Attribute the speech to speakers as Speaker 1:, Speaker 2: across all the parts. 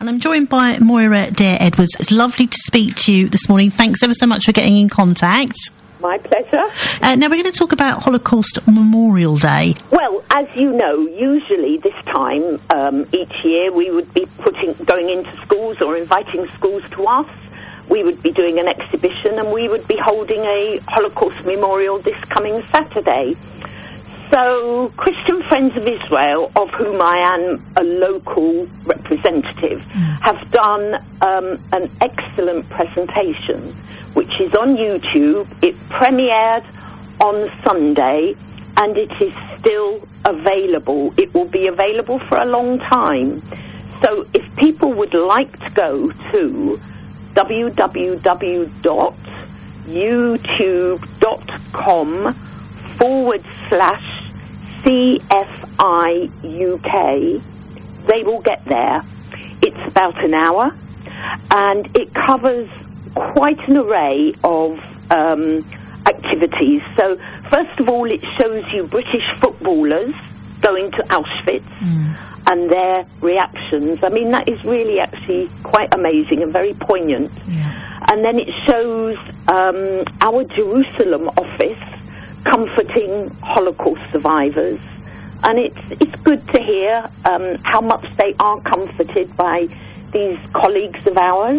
Speaker 1: And I'm joined by Moira Dare Edwards. It's lovely to speak to you this morning. Thanks ever so much for getting in contact.
Speaker 2: My pleasure.
Speaker 1: Now we're going to talk about Holocaust Memorial Day.
Speaker 2: Well, as you know, usually this time each year we would be going into schools or inviting schools to us. We would be doing an exhibition and we would be holding a Holocaust memorial this coming Saturday. So Christian Friends of Israel, of whom I am a local representative, have done an excellent presentation, which is on YouTube. It premiered on Sunday, and it is still available. It will be available for a long time. So if people would like to go to www.youtube.com/CFI UK, they will get there. It's about an hour, and it covers quite an array of activities. So, first of all, it shows you British footballers going to Auschwitz and their reactions. I mean, that is really actually quite amazing and very poignant. Yeah. And then it shows our Jerusalem office comforting Holocaust survivors. And it's good to hear how much they are comforted by these colleagues of ours,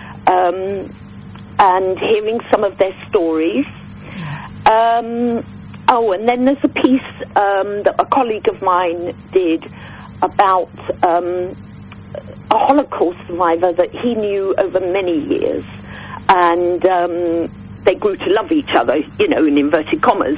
Speaker 2: and hearing some of their stories. And then there's a piece that a colleague of mine did about a Holocaust survivor that he knew over many years, and they grew to love each other, you know, in inverted commas.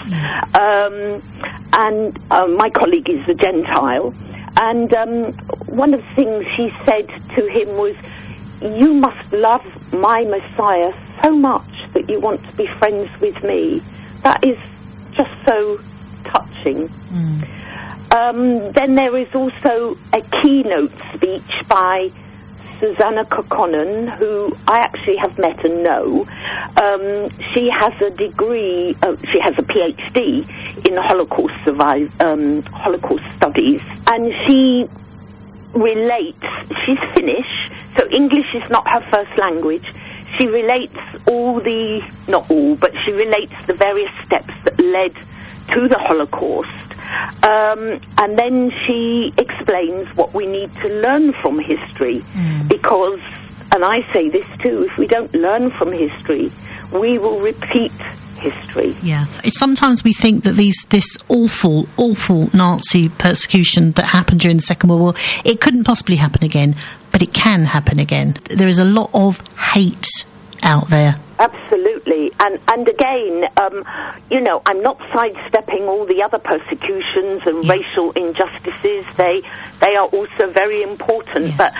Speaker 2: And my colleague is a Gentile, and one of the things she said to him was, "You must love my Messiah so much that you want to be friends with me." That is just so touching. Then there is also a keynote speech by Susanna Kokkonen, who I actually have met and know. She has a degree, she has a PhD in Holocaust studies, and she relates, she's Finnish, so English is not her first language. She relates not all, but she relates the various steps that led to the Holocaust. And then she explains what we need to learn from history, because, and I say this too, if we don't learn from history, we will repeat history.
Speaker 1: Yeah. Sometimes we think that this awful, awful Nazi persecution that happened during the Second World War, it couldn't possibly happen again, but it can happen again. There is a lot of hate out there.
Speaker 2: Absolutely. And again, you know, I'm not sidestepping all the other persecutions and racial injustices. They are also very important. Yes. But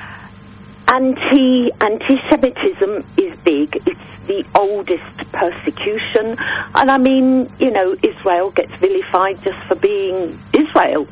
Speaker 2: anti-Semitism is big. It's the oldest persecution. And I mean, you know, Israel gets vilified just for being Israel.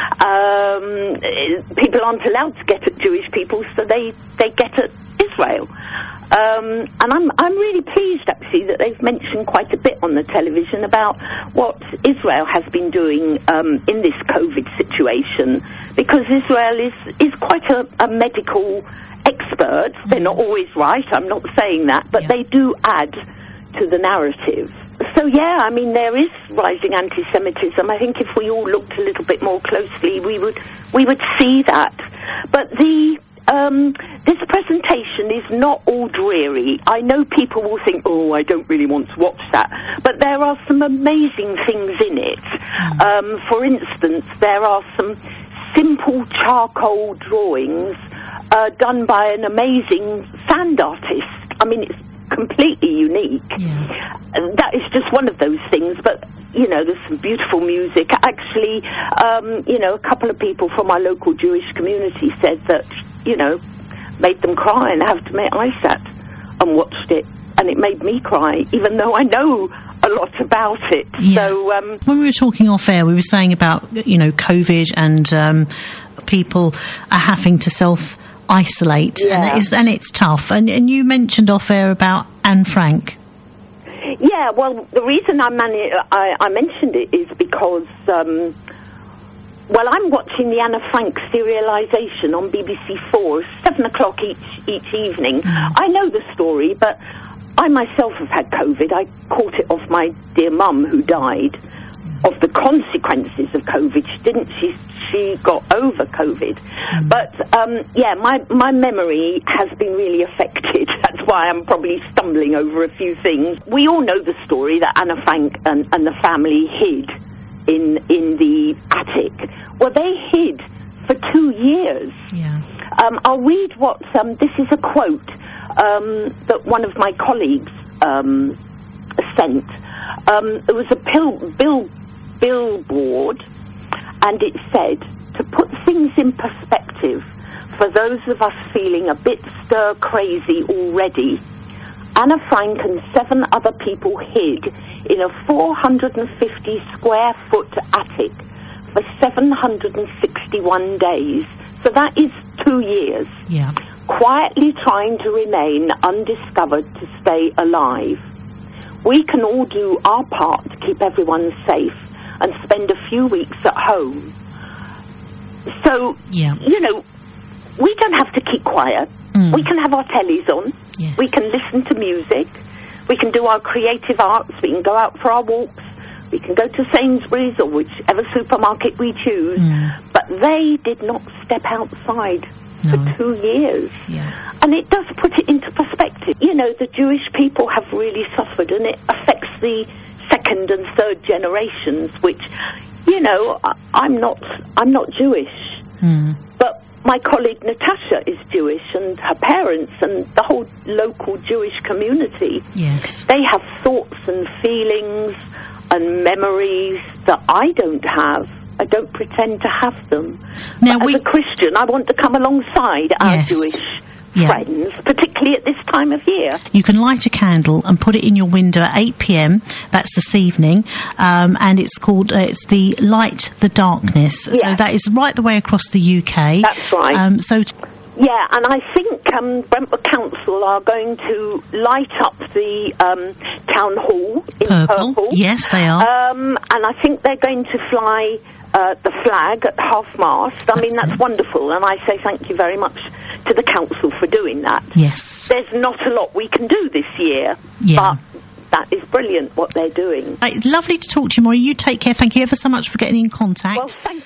Speaker 2: People aren't allowed to get at Jewish people, so they get at Israel. And I'm really pleased, actually, that they've mentioned quite a bit on the television about what Israel has been doing in this COVID situation, because Israel is quite a medical expert. They're not always right, I'm not saying that, but they do add to the narrative. So, yeah, I mean, there is rising anti-Semitism. I think if we all looked a little bit more closely, we would see that. But this presentation is not all dreary. I know people will think, oh, I don't really want to watch that. But there are some amazing things in it. For instance, there are some simple charcoal drawings done by an amazing sand artist. I mean, it's completely unique. Yeah. That is just one of those things. But, you know, there's some beautiful music. Actually, you know, a couple of people from our local Jewish community said that, you know, made them cry, and I have to admit, I sat and watched it, and it made me cry, even though I know a lot about it.
Speaker 1: Yeah. So, when we were talking off air, we were saying about, you know, COVID, and people are having to self-isolate, and it's tough. And you mentioned off air about Anne Frank.
Speaker 2: Yeah, well, the reason I mentioned it is because Well, I'm watching the Anna Frank serialisation on BBC4, 7 o'clock each evening. I know the story, but I myself have had COVID. I caught it off my dear mum who died of the consequences of COVID. She got over COVID. But, my memory has been really affected. That's why I'm probably stumbling over a few things. We all know the story that Anna Frank and the family hid in the attic. Well, they hid for 2 years.
Speaker 1: Yeah.
Speaker 2: I'll read what, this is a quote that one of my colleagues sent. It was a billboard, and it said, to put things in perspective, for those of us feeling a bit stir-crazy already, Anna Frank and 7 other people hid in a 450-square-foot attic for 761 days. So that is 2 years.
Speaker 1: Yeah.
Speaker 2: Quietly trying to remain undiscovered to stay alive. We can all do our part to keep everyone safe and spend a few weeks at home. So, you know, we don't have to keep quiet. We can have our tellies on.
Speaker 1: Yes.
Speaker 2: We can listen to music. We can do our creative arts. We can go out for our walks. We can go to Sainsbury's or whichever supermarket we choose. But they did not step outside for 2 years.
Speaker 1: Yeah.
Speaker 2: And it does put it into perspective. You know, the Jewish people have really suffered, and it affects the second and third generations, which, you know, I'm not Jewish. But my colleague Natasha is Jewish, and her parents and the whole local Jewish community, they have thoughts and feelings and memories that I don't have. I don't pretend to have them. Now, as a Christian, I want to come alongside our Jewish friends, particularly at this time of year.
Speaker 1: You can light a candle and put it in your window at 8 p.m. That's this evening, and it's called it's the Light the Darkness. So that is right the way across the UK.
Speaker 2: That's right. Yeah, and I think Brentwood Council are going to light up the town hall in purple.
Speaker 1: Yes, they are.
Speaker 2: And I think they're going to fly the flag at half-mast. I mean, that's wonderful, and I say thank you very much to the council for doing that.
Speaker 1: Yes.
Speaker 2: There's not a lot we can do this year, but that is brilliant what they're doing.
Speaker 1: Lovely to talk to you, Maureen. You take care. Thank you ever so much for getting in contact.
Speaker 2: Well, thank you.